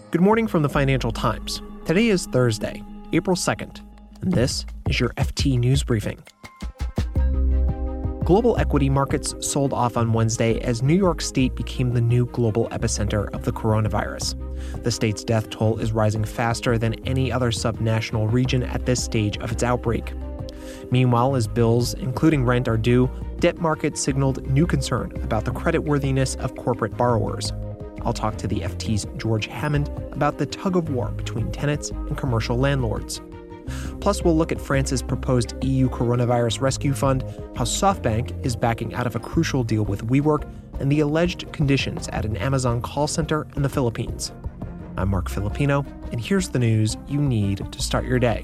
Good morning from the Financial Times. Today is Thursday, April 2nd, and this is your FT News Briefing. Global equity markets sold off on Wednesday as New York State became the new global epicenter of the coronavirus. The state's death toll is rising faster than any other subnational region at this stage of its outbreak. Meanwhile, as bills, including rent, are due, debt markets signaled new concern about the creditworthiness of corporate borrowers. I'll talk to the FT's George Hammond about the tug-of-war between tenants and commercial landlords. Plus, we'll look at France's proposed EU coronavirus rescue fund, how SoftBank is backing out of a crucial deal with WeWork, and the alleged conditions at an Amazon call center in the Philippines. I'm Mark Filipino, and here's the news you need to start your day.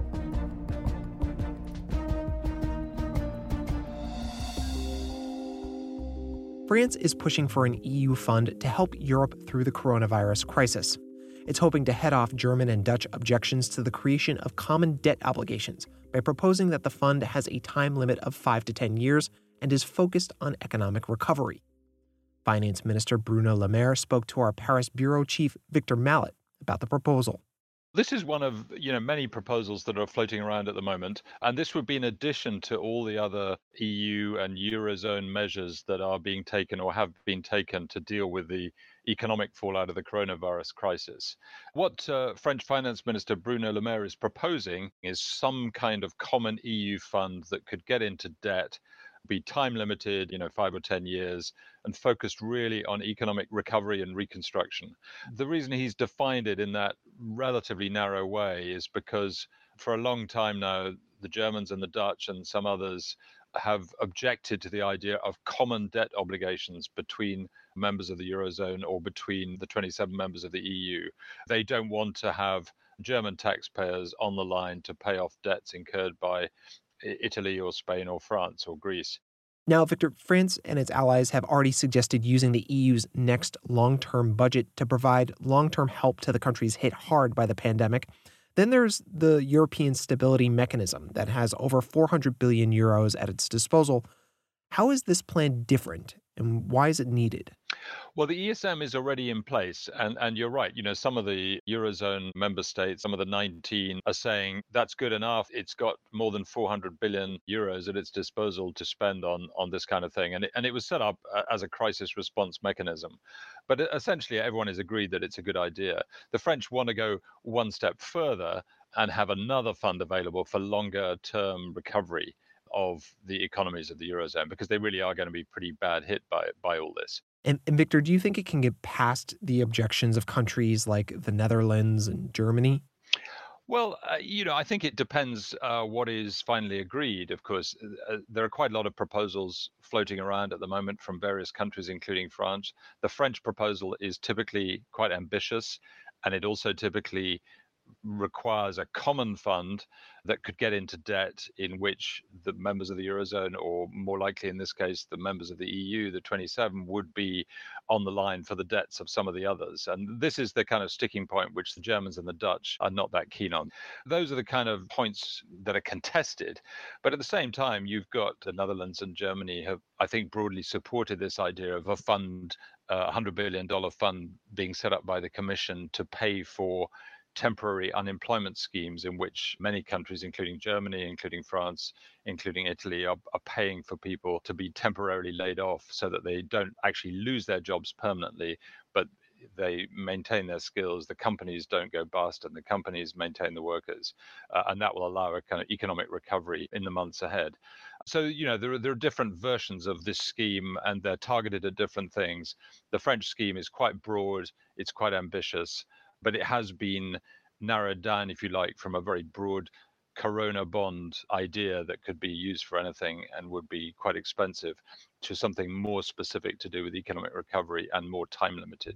France is pushing for an EU fund to help Europe through the coronavirus crisis. It's hoping to head off German and Dutch objections to the creation of common debt obligations by proposing that the fund has a time limit of 5 to 10 years and is focused on economic recovery. Finance Minister Bruno Le Maire spoke to our Paris bureau chief Victor Mallet about the proposal. This is one of many proposals that are floating around at the moment, and this would be in addition to all the other EU and Eurozone measures that are being taken or have been taken to deal with the economic fallout of the coronavirus crisis. What French Finance Minister Bruno Le Maire is proposing is some kind of common EU fund that could get into debt, be time limited, 5 or 10 years, and focused really on economic recovery and reconstruction. The reason he's defined it in that relatively narrow way is because for a long time now, the Germans and the Dutch and some others have objected to the idea of common debt obligations between members of the Eurozone or between the 27 members of the EU. They don't want to have German taxpayers on the line to pay off debts incurred by Italy or Spain or France or Greece. Now, Victor, France and its allies have already suggested using the EU's next long-term budget to provide long-term help to the countries hit hard by the pandemic. Then there's the European Stability Mechanism that has over 400 billion euros at its disposal. How is this plan different, and why is it needed? Well, the ESM is already in place. And you're right. Some of the Eurozone member states, some of the 19 are saying that's good enough. It's got more than 400 billion euros at its disposal to spend on this kind of thing. And it was set up as a crisis response mechanism. But essentially, everyone is agreed that it's a good idea. The French want to go one step further and have another fund available for longer term recovery of the economies of the Eurozone, because they really are going to be pretty bad hit by all this. And Victor, do you think it can get past the objections of countries like the Netherlands and Germany? Well, I think it depends what is finally agreed. Of course, there are quite a lot of proposals floating around at the moment from various countries, including France. The French proposal is typically quite ambitious, and it also typically requires a common fund that could get into debt, in which the members of the Eurozone, or more likely in this case, the members of the EU, the 27, would be on the line for the debts of some of the others. And this is the kind of sticking point which the Germans and the Dutch are not that keen on. Those are the kind of points that are contested. But at the same time, you've got the Netherlands and Germany have, I think, broadly supported this idea of a fund, $100 billion fund being set up by the Commission to pay for temporary unemployment schemes in which many countries, including Germany, including France, including Italy, are paying for people to be temporarily laid off so that they don't actually lose their jobs permanently, but they maintain their skills, the companies don't go bust, and the companies maintain the workers. And that will allow a kind of economic recovery in the months ahead. So, there are different versions of this scheme, and they're targeted at different things. The French scheme is quite broad, it's quite ambitious, but it has been narrowed down, if you like, from a very broad Corona bond idea that could be used for anything and would be quite expensive, to something more specific to do with economic recovery and more time limited.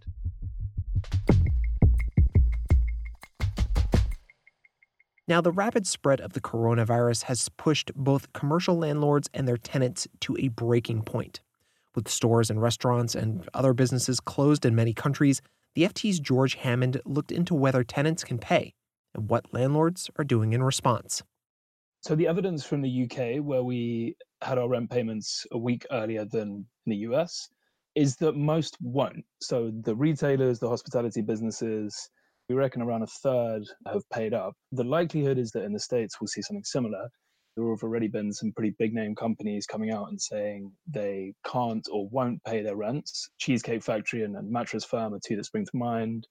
Now, the rapid spread of the coronavirus has pushed both commercial landlords and their tenants to a breaking point. With stores and restaurants and other businesses closed in many countries, the FT's George Hammond looked into whether tenants can pay and what landlords are doing in response. So the evidence from the UK, where we had our rent payments a week earlier than in the US, is that most won't. So the retailers, the hospitality businesses, we reckon around a third have paid up. The likelihood is that in the States we'll see something similar. There have already been some pretty big name companies coming out and saying they can't or won't pay their rents. Cheesecake Factory and Mattress Firm are two that spring to mind.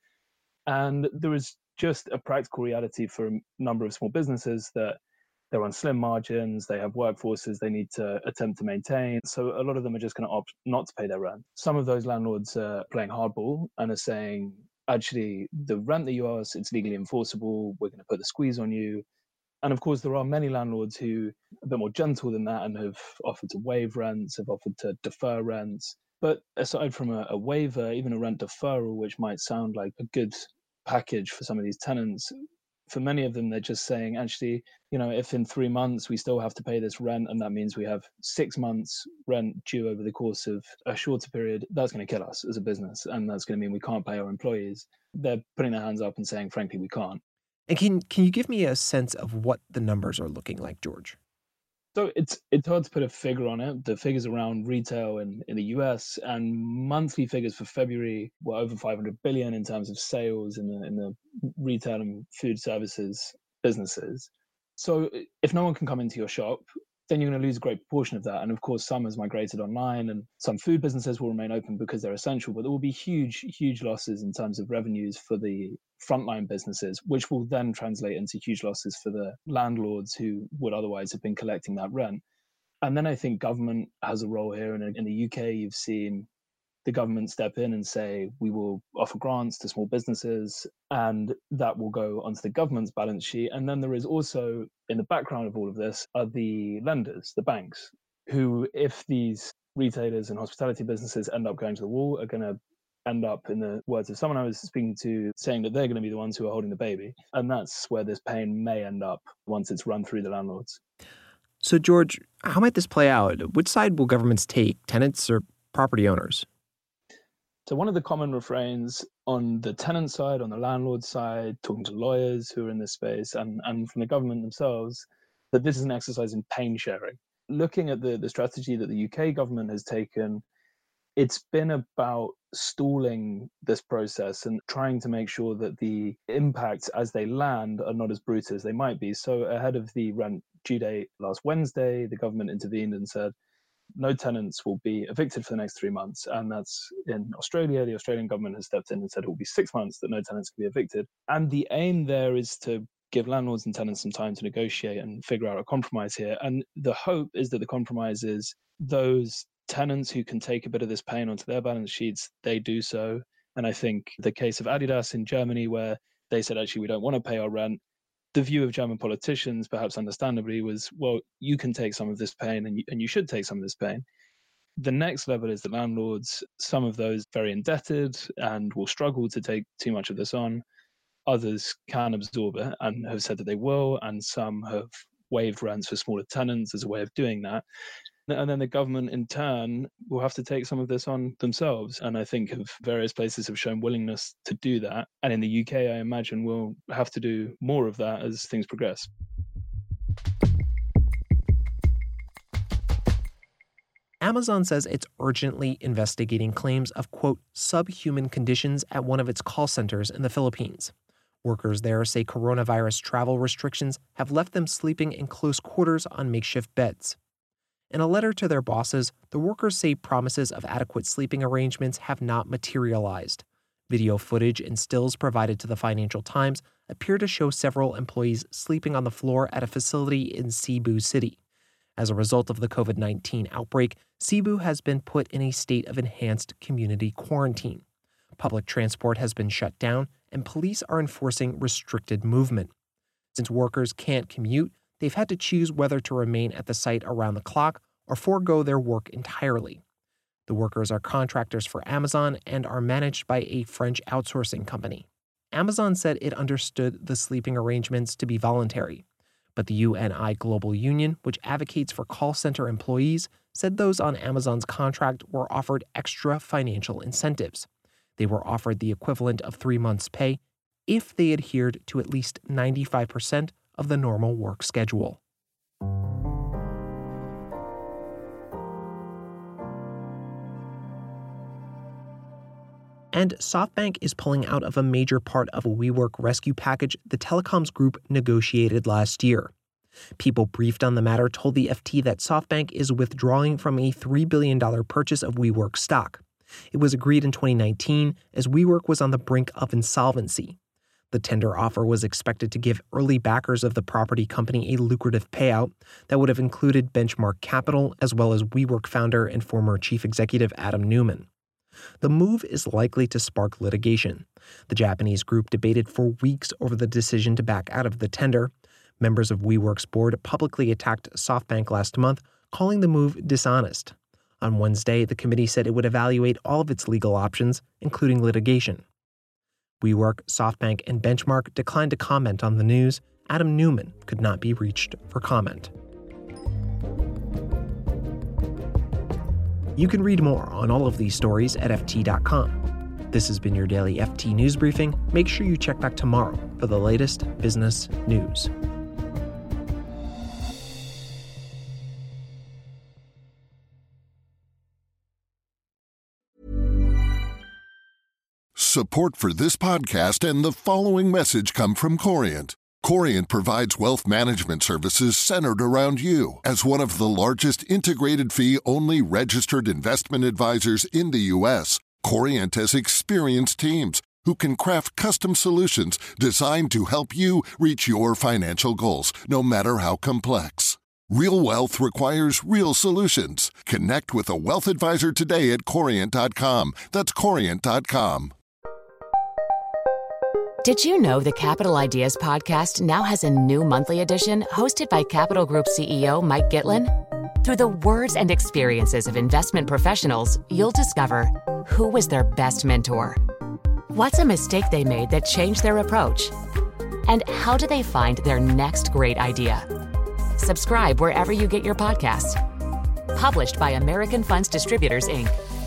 And there is just a practical reality for a number of small businesses that they're on slim margins, they have workforces they need to attempt to maintain. So a lot of them are just going to opt not to pay their rent. Some of those landlords are playing hardball and are saying, actually, the rent that you owe us, it's legally enforceable. We're going to put the squeeze on you. And of course, there are many landlords who are a bit more gentle than that and have offered to waive rents, have offered to defer rents. But aside from a waiver, even a rent deferral, which might sound like a good package for some of these tenants, for many of them, they're just saying, actually, if in 3 months we still have to pay this rent, and that means we have 6 months rent due over the course of a shorter period, that's going to kill us as a business. And that's going to mean we can't pay our employees. They're putting their hands up and saying, frankly, we can't. And can you give me a sense of what the numbers are looking like, George? So it's hard to put a figure on it. The figures around retail in the US and monthly figures for February were over 500 billion in terms of sales in the retail and food services businesses. So if no one can come into your shop, then you're going to lose a great proportion of that. And of course, some has migrated online and some food businesses will remain open because they're essential, but there will be huge, huge losses in terms of revenues for the frontline businesses, which will then translate into huge losses for the landlords who would otherwise have been collecting that rent. And then I think government has a role here. And in the UK, you've seen the government step in and say, we will offer grants to small businesses, and that will go onto the government's balance sheet. And then there is also, in the background of all of this, are the lenders, the banks, who, if these retailers and hospitality businesses end up going to the wall, are going to end up, in the words of someone I was speaking to, saying that they're going to be the ones who are holding the baby. And that's where this pain may end up once it's run through the landlords. So, George, how might this play out? Which side will governments take, tenants or property owners? So one of the common refrains on the tenant side, on the landlord side, talking to lawyers who are in this space and from the government themselves, that this is an exercise in pain sharing. Looking at the strategy that the UK government has taken, it's been about stalling this process and trying to make sure that the impacts as they land are not as brutal as they might be. So ahead of the rent due date last Wednesday, the government intervened and said, no tenants will be evicted for the next 3 months. And that's in Australia. The Australian government has stepped in and said it will be 6 months that no tenants can be evicted. And the aim there is to give landlords and tenants some time to negotiate and figure out a compromise here. And the hope is that the compromise is those tenants who can take a bit of this pain onto their balance sheets, they do so. And I think the case of Adidas in Germany, where they said, actually, we don't want to pay our rent, the view of German politicians, perhaps understandably, was, well, you can take some of this pain and you should take some of this pain. The next level is the landlords, some of those very indebted and will struggle to take too much of this on. Others can absorb it and have said that they will, and some have waived rents for smaller tenants as a way of doing that. And then the government, in turn, will have to take some of this on themselves. And I think various places have shown willingness to do that. And in the UK, I imagine we'll have to do more of that as things progress. Amazon says it's urgently investigating claims of, quote, subhuman conditions at one of its call centers in the Philippines. Workers there say coronavirus travel restrictions have left them sleeping in close quarters on makeshift beds. In a letter to their bosses, the workers say promises of adequate sleeping arrangements have not materialized. Video footage and stills provided to the Financial Times appear to show several employees sleeping on the floor at a facility in Cebu City. As a result of the COVID-19 outbreak, Cebu has been put in a state of enhanced community quarantine. Public transport has been shut down, and police are enforcing restricted movement. Since workers can't commute, they've had to choose whether to remain at the site around the clock or forego their work entirely. The workers are contractors for Amazon and are managed by a French outsourcing company. Amazon said it understood the sleeping arrangements to be voluntary, but the UNI Global Union, which advocates for call center employees, said those on Amazon's contract were offered extra financial incentives. They were offered the equivalent of 3 months' pay if they adhered to at least 95% of the normal work schedule. And SoftBank is pulling out of a major part of a WeWork rescue package the telecoms group negotiated last year. People briefed on the matter told the FT that SoftBank is withdrawing from a $3 billion purchase of WeWork stock. It was agreed in 2019 as WeWork was on the brink of insolvency. The tender offer was expected to give early backers of the property company a lucrative payout that would have included Benchmark Capital as well as WeWork founder and former chief executive Adam Neumann. The move is likely to spark litigation. The Japanese group debated for weeks over the decision to back out of the tender. Members of WeWork's board publicly attacked SoftBank last month, calling the move dishonest. On Wednesday, the committee said it would evaluate all of its legal options, including litigation. WeWork, SoftBank, and Benchmark declined to comment on the news. Adam Neumann could not be reached for comment. You can read more on all of these stories at FT.com. This has been your daily FT News Briefing. Make sure you check back tomorrow for the latest business news. Support for this podcast and the following message come from Corient. Corient provides wealth management services centered around you. As one of the largest integrated fee-only registered investment advisors in the U.S., Corient has experienced teams who can craft custom solutions designed to help you reach your financial goals, no matter how complex. Real wealth requires real solutions. Connect with a wealth advisor today at Corient.com. That's Corient.com. Did you know the Capital Ideas podcast now has a new monthly edition hosted by Capital Group CEO Mike Gitlin? Through the words and experiences of investment professionals, you'll discover who was their best mentor, what's a mistake they made that changed their approach, and how do they find their next great idea. Subscribe wherever you get your podcasts. Published by American Funds Distributors, Inc.